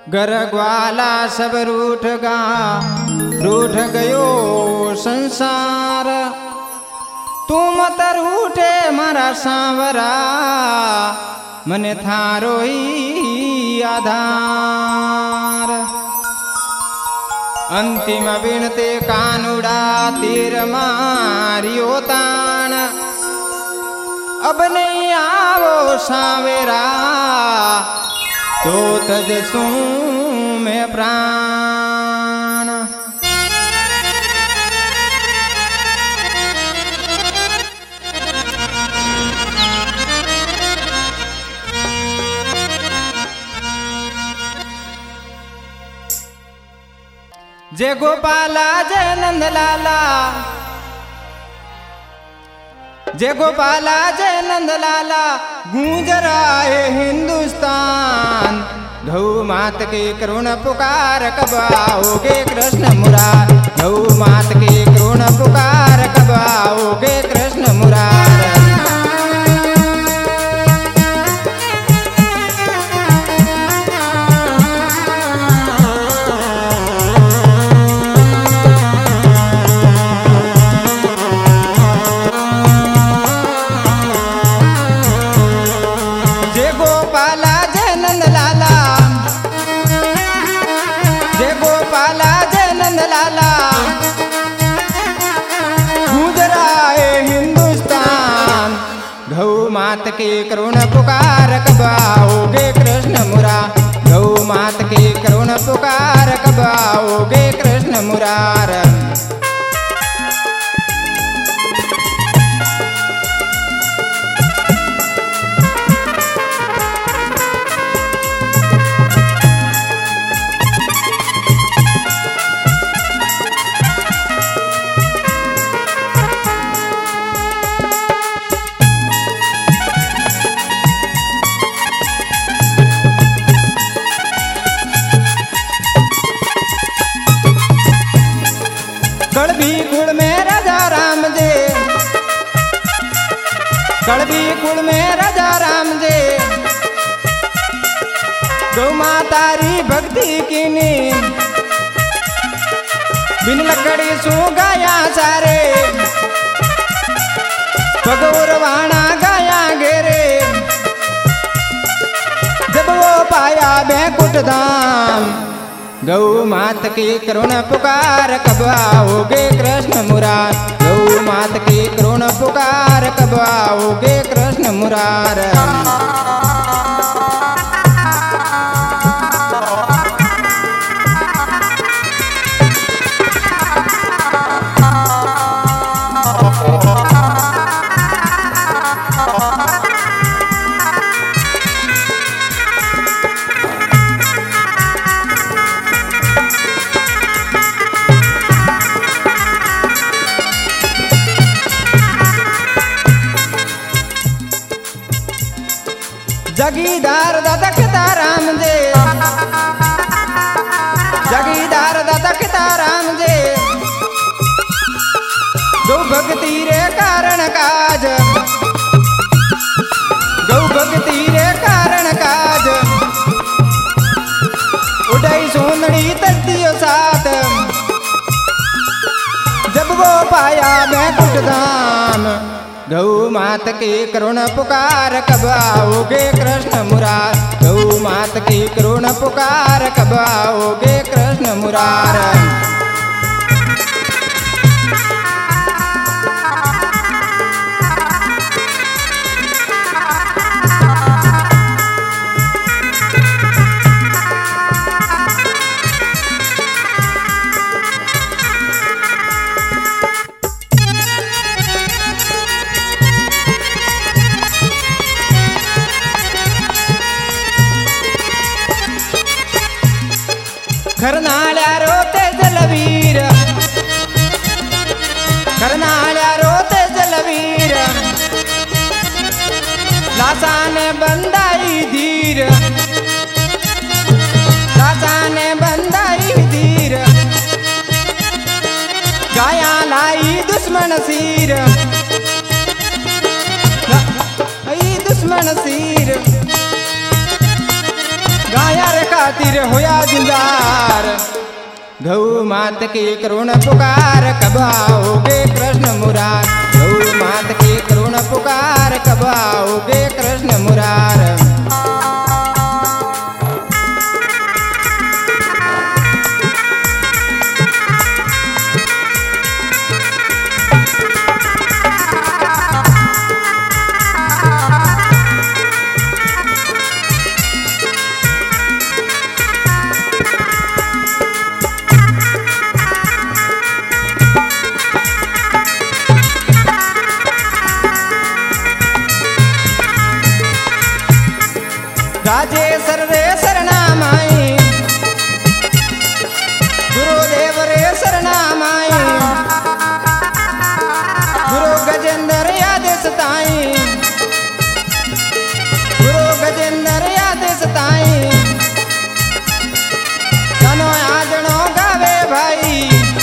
घर ग्वाला सब रूठ गयो संसार। तुम तर उठे मारा सांवरा, मने थारो ही आधार। अंतिम विनते कानुड़ा तीर मारियो तान, अब नहीं आवो सांवेरा, तो तजसू में प्राण। जय गोपाला जय नंद लाला, जय गोपाला जय नंद लाला, गूंज रहा है हिंदुस्तान। गौ मात के करुण पुकार, कब आओगे कृष्ण मुरार। गौ मात के करुण पुकार, कब आओगे कृष्ण मुरार। मात के करुण पुकार, कब आओगे कृष्ण मुरार। गौ मात के करुण पुकार, कब आओगे कृष्ण मुरार। कड़बी कुल में राजा राम जे, कड़बी कुल में राजा राम जे, गौ मातारी भक्ति कीनी, बिन लकड़ी सू गाया सारे, भगौर वाणा गाया घेरे। जब वो पाया बैकुंठ धाम, गौ मात की करुण पुकार, कब आओगे कृष्ण मुरार। गौ मात की करुण पुकार, कब आओगे कृष्ण मुरार। जगीदार दादा किता राम जे, जगीदार दादा किता राम जे, गौ भक्ति रे कारण काज, गौ भक्ति रे कारण काज। उड़ाई सोनड़ी तरतियो साथ, जब वो पाया बैकुंठ धाम। गौ मात की करुण पुकार, कब आओगे कृष्ण मुरार। गौ मात की करुण पुकार, कब आओगे कृष्ण मुरार। खरनाळ्या रोते जलवीर, खरनाळ्या रोते जलवीर, लासाने बंदाई धीर, लासाने बंदाई धीर। गाया लाई दुश्मन सिर, दुश्मन सिर। गाया रे का खातिर होया दिलदार। गौ मात की करुण पुकार कब आओगे कृष्ण मुरार। गौ मात की करुण पुकार कब आओगे कृष्ण मुरार। राजेश्वर रे शरणामाई, गुरुदेव रे शरणामाई, गुरु गजेंद्र आदेश ताई, गुरु गजेंद्र आदेश ताई। तनो आजणो गावे भाई,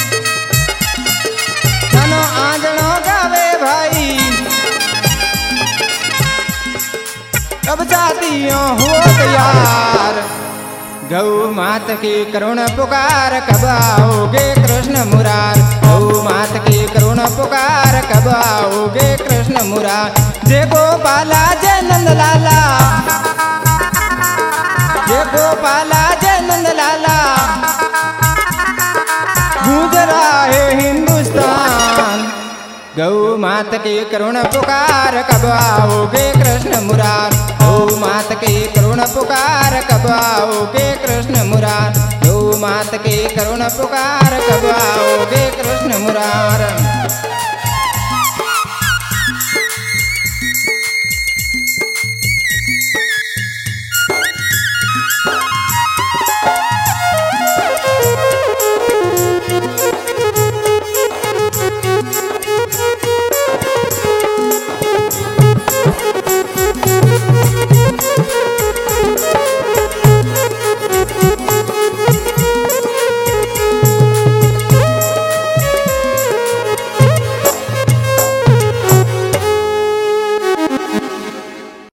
तनो आजणो गावे भाई। कब जातियों हो तैयार। गौ मात की करुण पुकार कब आओगे कृष्ण मुरार। गौ मात की करुण पुकार कब आओगे कृष्ण मुरार। जय गोपाला जय नंद लाला, जय गोपाला जय नंद लाला। गूंज रहा है हिंदुस्तान। गौ मात की करुण पुकार कब आओगे कृष्ण मुरार। गौ मात की करुण पुकार कब आओगे कृष्ण मुरार। गौ मात की करुण पुकार कब आओगे कृष्ण मुरार।